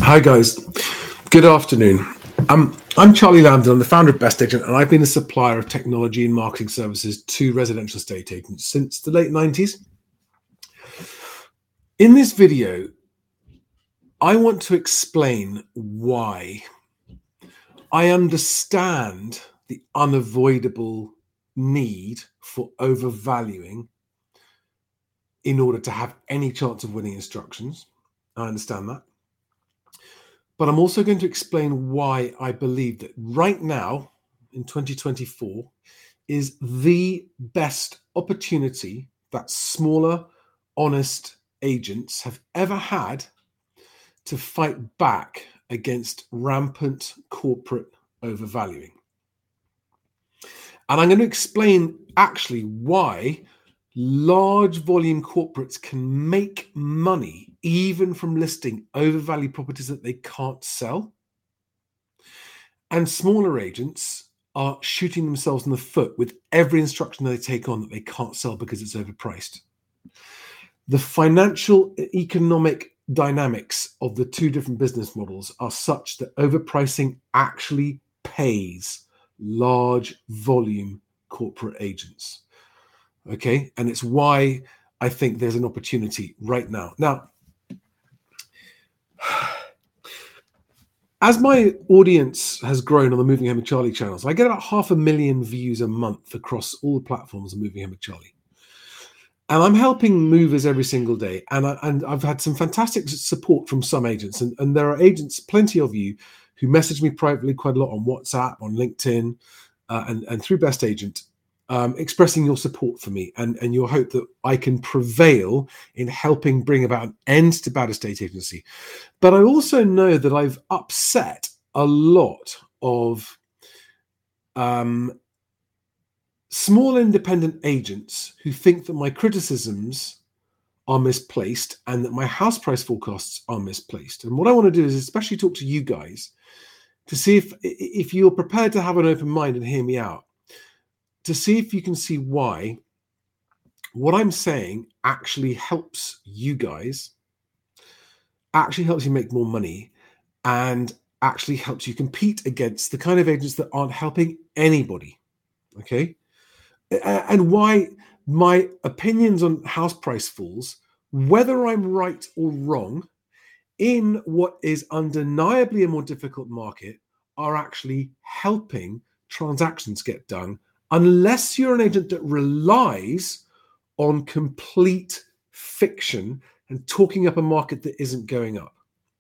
Hi guys, good afternoon. I'm Charlie Lambden. I'm the founder of Best Agent, and I've been a supplier of technology and marketing services to residential estate agents since the late 90s. In this video, I want to explain why I understand the unavoidable need for overvaluing in order to have any chance of winning instructions. I understand that. But I'm also going to explain why I believe that right now, in 2024, is the best opportunity that smaller, honest agents have ever had to fight back against rampant corporate overvaluing. And I'm going to explain actually why large volume corporates can make money even from listing overvalued properties that they can't sell. And smaller agents are shooting themselves in the foot with every instruction they take on that they can't sell because it's overpriced. The financial economic dynamics of the two different business models are such that overpricing actually pays large volume corporate agents. Okay, and it's why I think there's an opportunity right now. Now, as my audience has grown on the Moving Ahead with Charlie channels, I get about 500,000 views a month across all the platforms of Moving Ahead with Charlie. And I'm helping movers every single day. And I've had some fantastic support from some agents. And there are agents, plenty of you, who message me privately quite a lot on WhatsApp, on LinkedIn, and through Best Agent, expressing your support for me and your hope that I can prevail in helping bring about an end to bad estate agency. But I also know that I've upset a lot of small independent agents who think that my criticisms are misplaced and that my house price forecasts are misplaced. And what I want to do is especially talk to you guys to see if you're prepared to have an open mind and hear me out, to see if you can see why what I'm saying actually helps you guys, actually helps you make more money, and actually helps you compete against the kind of agents that aren't helping anybody. Okay? And why my opinions on house price falls, whether I'm right or wrong, in what is undeniably a more difficult market, are actually helping transactions get done, unless you're an agent that relies on complete fiction and talking up a market that isn't going up.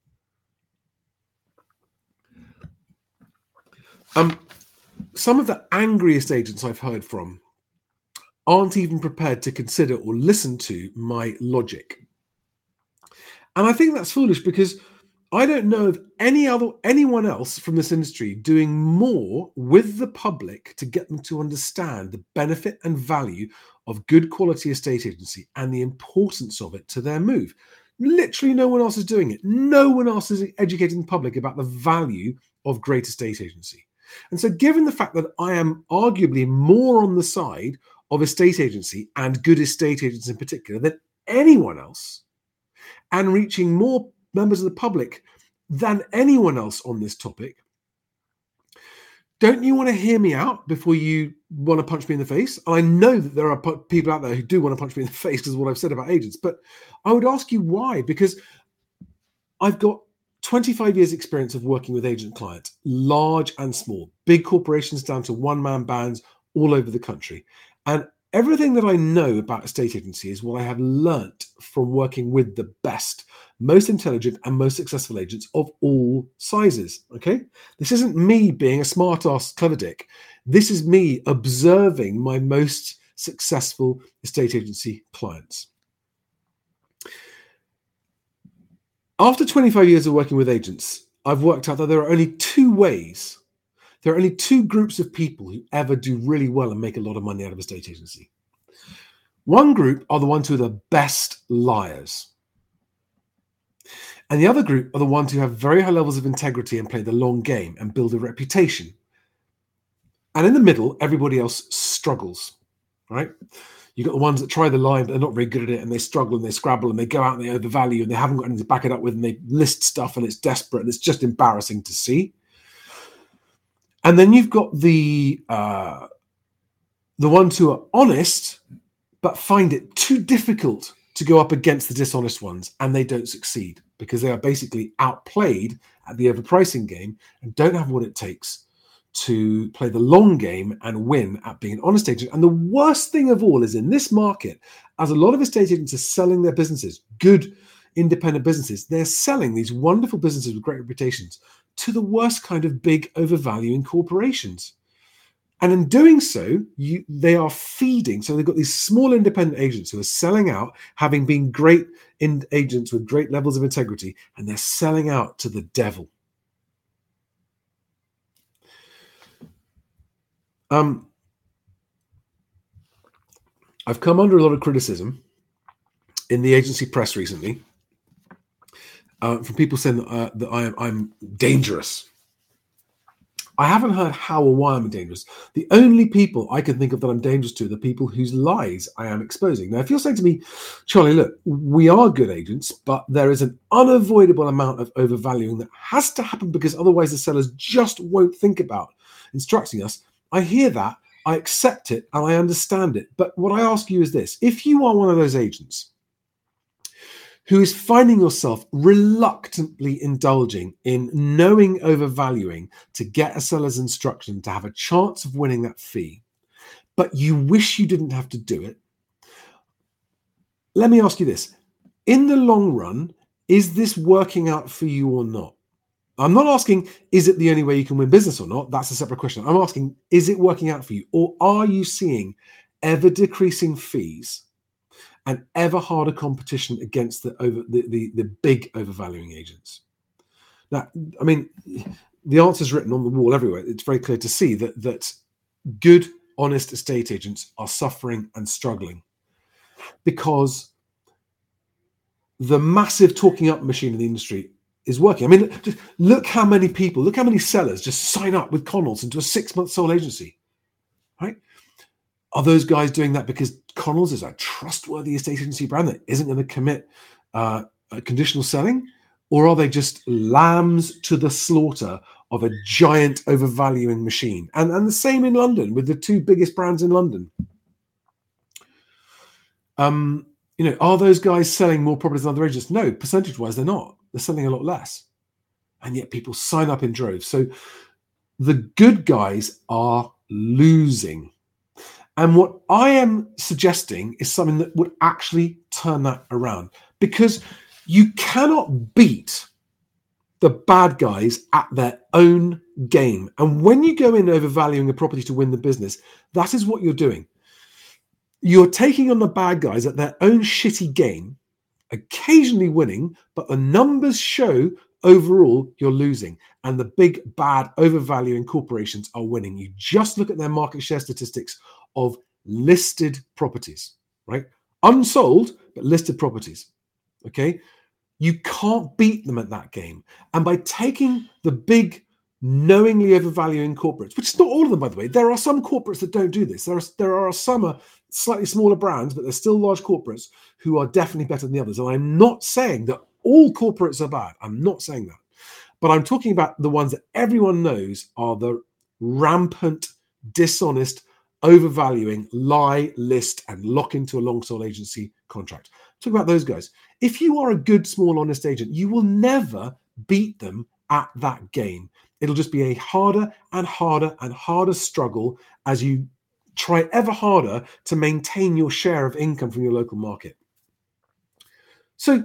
Some of the angriest agents I've heard from aren't even prepared to consider or listen to my logic. And I think that's foolish, because I don't know of anyone else from this industry doing more with the public to get them to understand the benefit and value of good quality estate agency and the importance of it to their move. Literally no one else is doing it. No one else is educating the public about the value of great estate agency. And so given the fact that I am arguably more on the side of estate agency and good estate agents in particular than anyone else, and reaching more members of the public than anyone else on this topic, don't you want to hear me out before you want to punch me in the face? I know that there are people out there who do want to punch me in the face because of what I've said about agents, but I would ask you why, because I've got 25 years experience of working with agent clients, large and small, big corporations down to one-man bands all over the country. And everything that I know about estate agency is what I have learnt from working with the best, most intelligent and most successful agents of all sizes. Okay, this isn't me being a smart ass clever dick. This is me observing my most successful estate agency clients. After 25 years of working with agents, I've worked out that there are only two ways. There are only two groups of people who ever do really well and make a lot of money out of estate agency. One group are the ones who are the best liars. And the other group are the ones who have very high levels of integrity and play the long game and build a reputation. And in the middle, everybody else struggles. right? You've got the ones that try the line, but they're not very good at it, and they struggle and they scrabble and they go out and they overvalue and they haven't got anything to back it up with, and they list stuff and it's desperate and it's just embarrassing to see. And then you've got the ones who are honest but find it too difficult to go up against the dishonest ones, and they don't succeed because they are basically outplayed at the overpricing game and don't have what it takes to play the long game and win at being an honest agent. And the worst thing of all is in this market, as a lot of estate agents are selling their businesses, good independent businesses, they're selling these wonderful businesses with great reputations to the worst kind of big overvaluing corporations. And in doing so, they are feeding. So they've got these small independent agents who are selling out, having been great agents with great levels of integrity, and they're selling out to the devil. I've come under a lot of criticism in the agency press recently from people saying that I'm dangerous. I haven't heard how or why I'm dangerous. The only people I can think of that I'm dangerous to are the people whose lies I am exposing. Now, if you're saying to me, Charlie, look, we are good agents, but there is an unavoidable amount of overvaluing that has to happen because otherwise the sellers just won't think about instructing us. I hear that, I accept it, and I understand it. But what I ask you is this. If you are one of those agents who is finding yourself reluctantly indulging in knowing overvaluing to get a seller's instruction to have a chance of winning that fee, but you wish you didn't have to do it, let me ask you this. In the long run, is this working out for you or not? I'm not asking, is it the only way you can win business or not? That's a separate question. I'm asking, is it working out for you? Or are you seeing ever decreasing fees and ever harder competition against the big overvaluing agents? Now, I mean, the answer is written on the wall everywhere. It's very clear to see that good, honest estate agents are suffering and struggling because the massive talking up machine in the industry is working. I mean, just look how many people, look how many sellers just sign up with Connells into a 6-month sole agency, right? Are those guys doing that because Connells is a trustworthy estate agency brand that isn't going to commit conditional selling? Or are they just lambs to the slaughter of a giant overvaluing machine? And the same in London with the 2 biggest brands in London. Are those guys selling more properties than other agents? No, percentage-wise, they're not. They're selling a lot less. And yet people sign up in droves. So the good guys are losing. And what I am suggesting is something that would actually turn that around. Because you cannot beat the bad guys at their own game. And when you go in overvaluing a property to win the business, that is what you're doing. You're taking on the bad guys at their own shitty game, occasionally winning, but the numbers show overall you're losing. And the big, bad, overvaluing corporations are winning. You just look at their market share statistics of listed properties, right? Unsold, but listed properties, okay? You can't beat them at that game. And by taking the big, knowingly overvaluing corporates, which is not all of them, by the way, there are some corporates that don't do this. There are some slightly smaller brands, but they're still large corporates who are definitely better than the others. And I'm not saying that all corporates are bad. I'm not saying that. But I'm talking about the ones that everyone knows are the rampant, dishonest, overvaluing, lie, list, and lock into a long sole agency contract. Talk about those guys. If you are a good, small, honest agent, you will never beat them at that game. It'll just be a harder and harder and harder struggle as you try ever harder to maintain your share of income from your local market. So,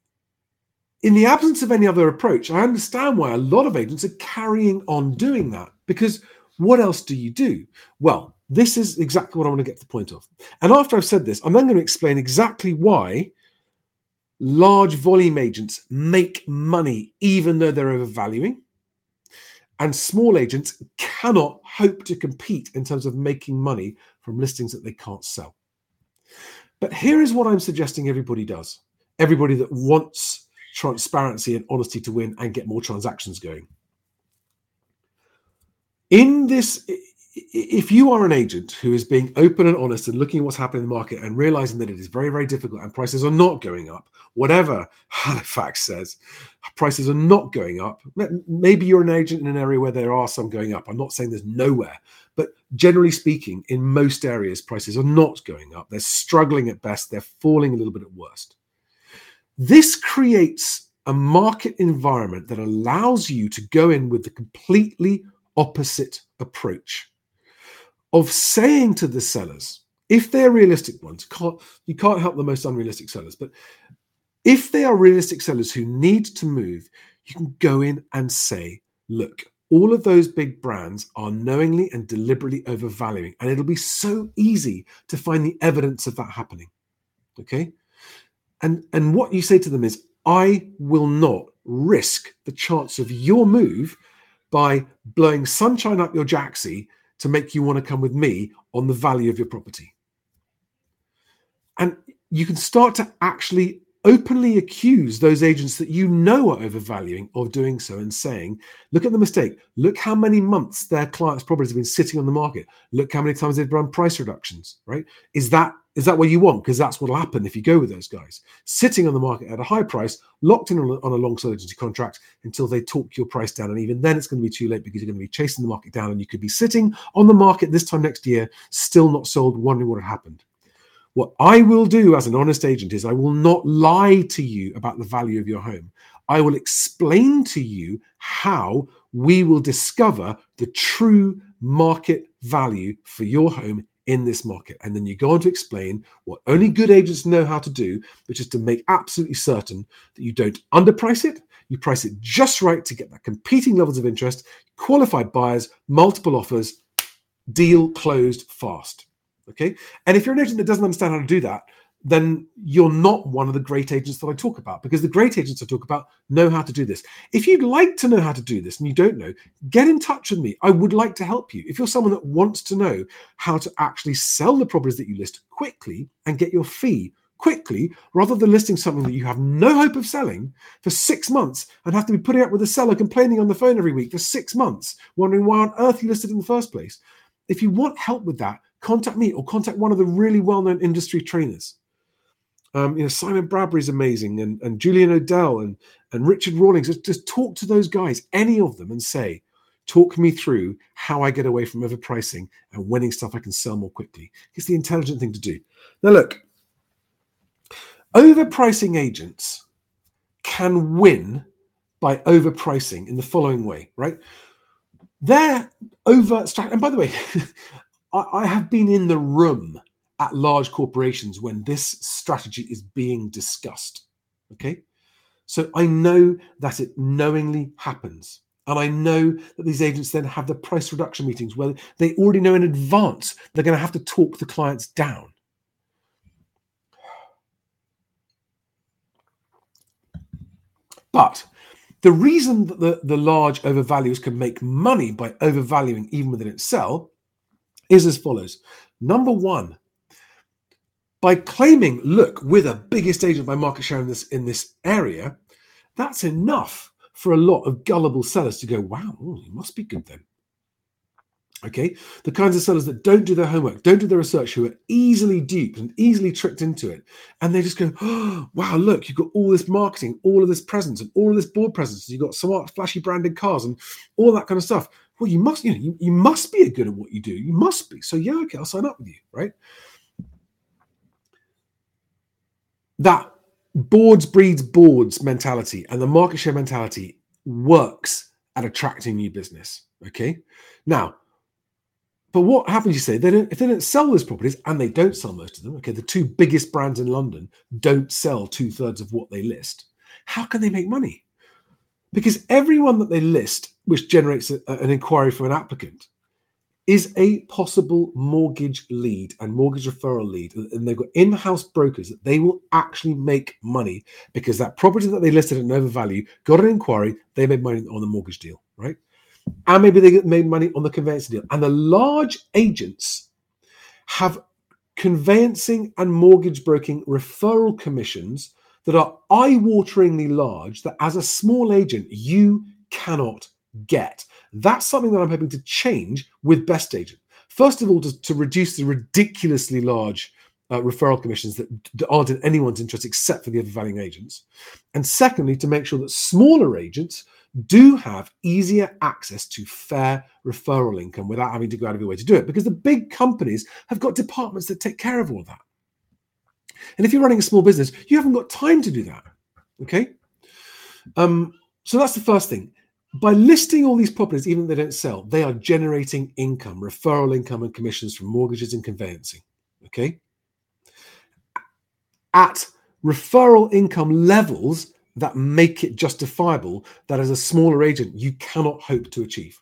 in the absence of any other approach, I understand why a lot of agents are carrying on doing that, because what else do you do? Well, this is exactly what I want to get to the point of. And after I've said this, I'm then going to explain exactly why large volume agents make money even though they're overvaluing, and small agents cannot hope to compete in terms of making money from listings that they can't sell. But here is what I'm suggesting everybody does. Everybody that wants transparency and honesty to win and get more transactions going. In this, if you are an agent who is being open and honest and looking at what's happening in the market and realizing that it is very, very difficult and prices are not going up, whatever Halifax says, prices are not going up. Maybe you're an agent in an area where there are some going up. I'm not saying there's nowhere, but generally speaking, in most areas, prices are not going up. They're struggling at best. They're falling a little bit at worst. This creates a market environment that allows you to go in with the completely opposite approach of saying to the sellers, if they're realistic ones, you can't help the most unrealistic sellers, but if they are realistic sellers who need to move, you can go in and say, look, all of those big brands are knowingly and deliberately overvaluing, and it'll be so easy to find the evidence of that happening. Okay? And what you say to them is, I will not risk the chance of your move by blowing sunshine up your jacksie to make you want to come with me on the value of your property. And you can start to actually openly accuse those agents that you know are overvaluing of doing so and saying, look at the mistake. Look how many months their clients' properties have been sitting on the market. Look how many times they've run price reductions, right? Is that what you want? Because that's what will happen if you go with those guys. Sitting on the market at a high price, locked in on a long sole agency contract until they talk your price down. And even then it's going to be too late because you're going to be chasing the market down and you could be sitting on the market this time next year, still not sold, wondering what had happened. What I will do as an honest agent is I will not lie to you about the value of your home. I will explain to you how we will discover the true market value for your home in this market. And then you go on to explain what only good agents know how to do, which is to make absolutely certain that you don't underprice it. You price it just right to get that competing levels of interest, qualified buyers, multiple offers, deal closed fast. Okay. And if you're an agent that doesn't understand how to do that, then you're not one of the great agents that I talk about, because the great agents I talk about know how to do this. If you'd like to know how to do this and you don't know, get in touch with me. I would like to help you. If you're someone that wants to know how to actually sell the properties that you list quickly and get your fee quickly, rather than listing something that you have no hope of selling for 6 months and have to be putting up with the seller complaining on the phone every week for 6 months, wondering why on earth you listed in the first place. If you want help with that, contact me or contact one of the really well-known industry trainers. Simon Bradbury's amazing, and Julian O'Dell and Richard Rawlings. Just talk to those guys, any of them, and say, talk me through how I get away from overpricing and winning stuff I can sell more quickly. It's the intelligent thing to do. Now look, overpricing agents can win by overpricing in the following way, right? They're and by the way, I have been in the room at large corporations when this strategy is being discussed. Okay. So I know that it knowingly happens. And I know that these agents then have the price reduction meetings where they already know in advance they're going to have to talk the clients down. But the reason that the large overvaluers can make money by overvaluing even within itself is as follows. Number one, by claiming, look, we're the biggest agent by market share in this area, that's enough for a lot of gullible sellers to go, wow, it must be good then. Okay, the kinds of sellers that don't do their homework, don't do their research, who are easily duped and easily tricked into it. And they just go, oh, wow, look, you've got all this marketing, all of this presence and all of this board presence. You've got smart, flashy branded cars and all that kind of stuff. Well, you must be good at what you do. You must be. So yeah, okay, I'll sign up with you, right? That boards breeds boards mentality and the market share mentality works at attracting new business. Okay, now, but what happens, you say, if they don't sell those properties, and they don't sell most of them, okay, the two biggest brands in London don't sell 2/3 of what they list, how can they make money? Because everyone that they list, which generates an inquiry from an applicant, is a possible mortgage lead and mortgage referral lead. And they've got in-house brokers that they will actually make money because that property that they listed at an overvalue got an inquiry, they made money on the mortgage deal, right? And maybe they made money on the conveyancing deal. And the large agents have conveyancing and mortgage broking referral commissions that are eye-wateringly large that as a small agent, you cannot get. That's something that I'm hoping to change with Best Agent. First of all, to reduce the ridiculously large referral commissions that aren't in anyone's interest except for the overvaluing agents. And secondly, to make sure that smaller agents do have easier access to fair referral income without having to go out of your way to do it, because the big companies have got departments that take care of all of that. And if you're running a small business, you haven't got time to do that. Okay? So that's the first thing. By listing all these properties, even if they don't sell, they are generating income, referral income and commissions from mortgages and conveyancing. Okay? At referral income levels that make it justifiable, that as a smaller agent, you cannot hope to achieve.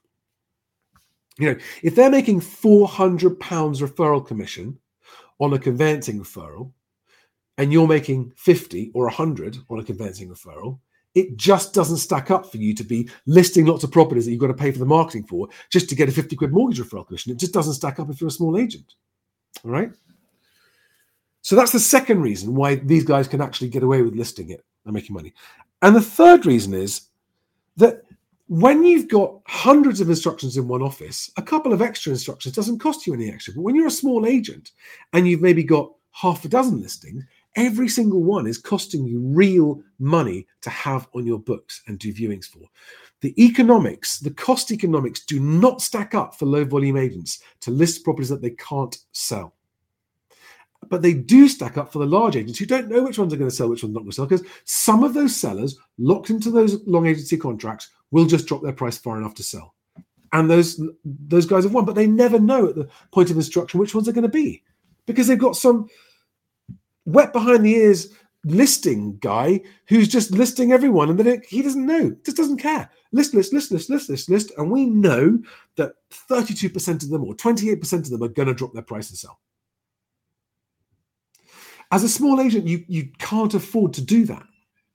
If they're making £400 referral commission on a conveyancing referral, and you're making 50 or 100 on a conveyancing referral, it just doesn't stack up for you to be listing lots of properties that you've got to pay for the marketing for just to get a 50 quid mortgage referral commission. It just doesn't stack up if you're a small agent. All right? So that's the second reason why these guys can actually get away with listing it and making money. And the third reason is that when you've got hundreds of instructions in one office, a couple of extra instructions doesn't cost you any extra. But when you're a small agent and you've maybe got half a dozen listings, every single one is costing you real money to have on your books and do viewings for. The economics, the cost economics do not stack up for low volume agents to list properties that they can't sell. But they do stack up for the large agents who don't know which ones are going to sell, which ones are not going to sell, because some of those sellers locked into those long agency contracts will just drop their price far enough to sell. And those guys have won, but they never know at the point of instruction which ones are going to be, because they've got some wet behind the ears listing guy who's just listing everyone, and then he doesn't know, just doesn't care. List, and we know that 32% of them or 28% of them are going to drop their price and sell. As a small agent, you can't afford to do that.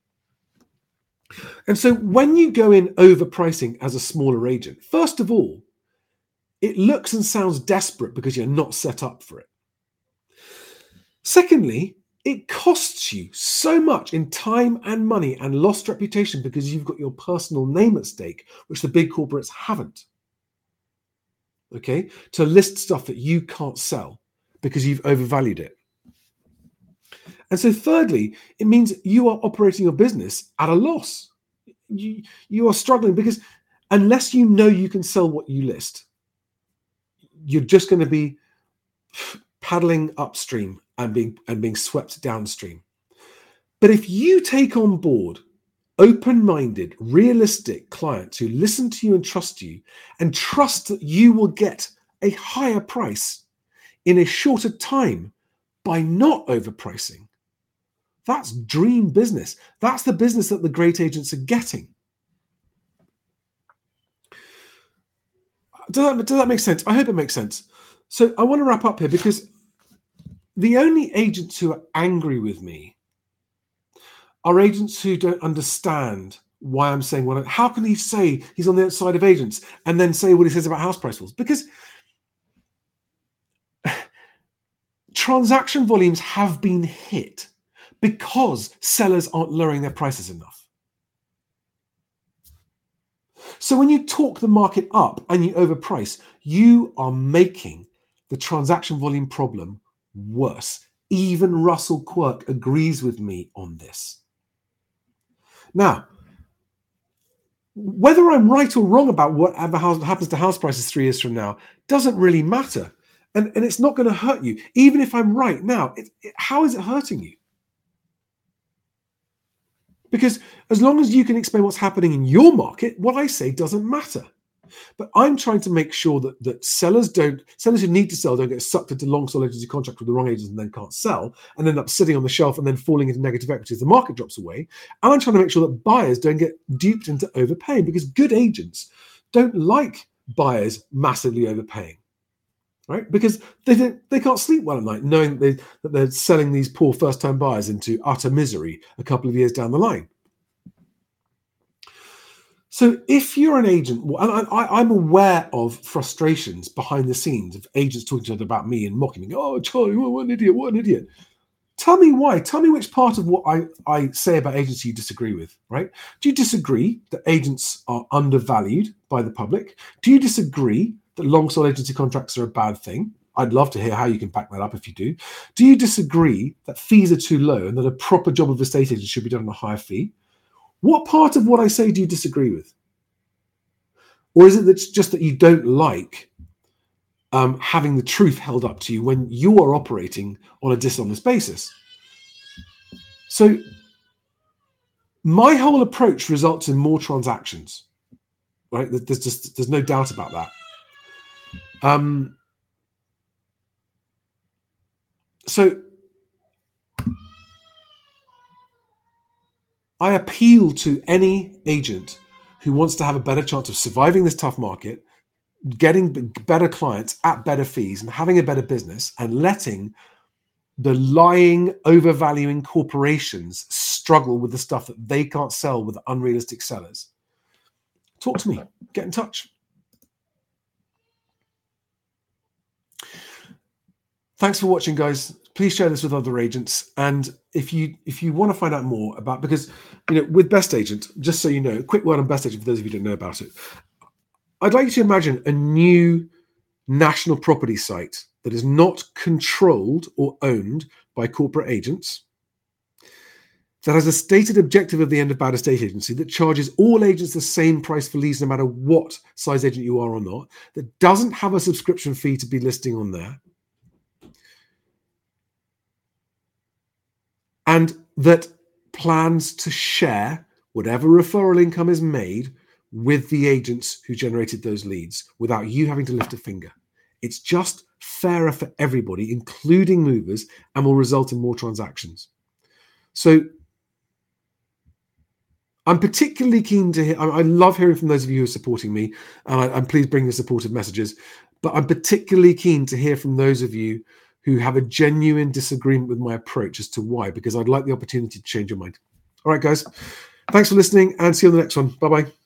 And so when you go in overpricing as a smaller agent, first of all, it looks and sounds desperate because you're not set up for it. Secondly, it costs you so much in time and money and lost reputation because you've got your personal name at stake, which the big corporates haven't. Okay? To list stuff that you can't sell because you've overvalued it. And so thirdly, it means you are operating your business at a loss. You are struggling because unless you know you can sell what you list, you're just going to be paddling upstream and being swept downstream. But if you take on board open-minded, realistic clients who listen to you and trust that you will get a higher price in a shorter time by not overpricing, that's dream business. That's the business that the great agents are getting. Does that make sense? I hope it makes sense. So I want to wrap up here because the only agents who are angry with me are agents who don't understand why I'm saying what. How can he say he's on the outside of agents and then say what he says about house price falls? Because transaction volumes have been hit because sellers aren't lowering their prices enough. So when you talk the market up and you overprice, you are making the transaction volume problem worse. Even Russell Quirk agrees with me on this. Now, whether I'm right or wrong about what happens to house prices 3 years from now doesn't really matter. And it's not going to hurt you. Even if I'm right now, how is it hurting you? Because as long as you can explain what's happening in your market, what I say doesn't matter. But I'm trying to make sure that sellers who need to sell don't get sucked into long sole agency contract with the wrong agents and then can't sell and end up sitting on the shelf and then falling into negative equity as the market drops away. And I'm trying to make sure that buyers don't get duped into overpaying, because good agents don't like buyers massively overpaying. Right? Because they can't sleep well at night knowing that they're selling these poor first-time buyers into utter misery a couple of years down the line. So if you're an agent, and I'm aware of frustrations behind the scenes of agents talking to each other about me and mocking me, oh, Charlie, what an idiot. Tell me why. Tell me which part of what I say about agents you disagree with, right? Do you disagree that agents are undervalued by the public? Do you disagree that long-sold agency contracts are a bad thing? I'd love to hear how you can back that up if you do. Do you disagree that fees are too low and that a proper job of estate agent should be done on a higher fee? What part of what I say do you disagree with? Or is it that just that you don't like having the truth held up to you when you are operating on a dishonest basis? So my whole approach results in more transactions, right? There's no doubt about that. So I appeal to any agent who wants to have a better chance of surviving this tough market, getting better clients at better fees and having a better business, and letting the lying, overvaluing corporations struggle with the stuff that they can't sell with unrealistic sellers. Talk to me. Get in touch. Thanks for watching, guys. Please share this with other agents. And if you want to find out more about, because with Best Agent, just so you know, a quick word on Best Agent for those of you who don't know about it. I'd like you to imagine a new national property site that is not controlled or owned by corporate agents, that has a stated objective of the end of bad estate agency, that charges all agents the same price for leads no matter what size agent you are or not, that doesn't have a subscription fee to be listing on there, and that plans to share whatever referral income is made with the agents who generated those leads without you having to lift a finger. It's just fairer for everybody, including movers, and will result in more transactions. So I'm particularly keen to hear, I love hearing from those of you who are supporting me, and please bring the supportive messages, but I'm particularly keen to hear from those of you who have a genuine disagreement with my approach as to why, because I'd like the opportunity to change your mind. All right, guys, thanks for listening, and see you on the next one. Bye-bye.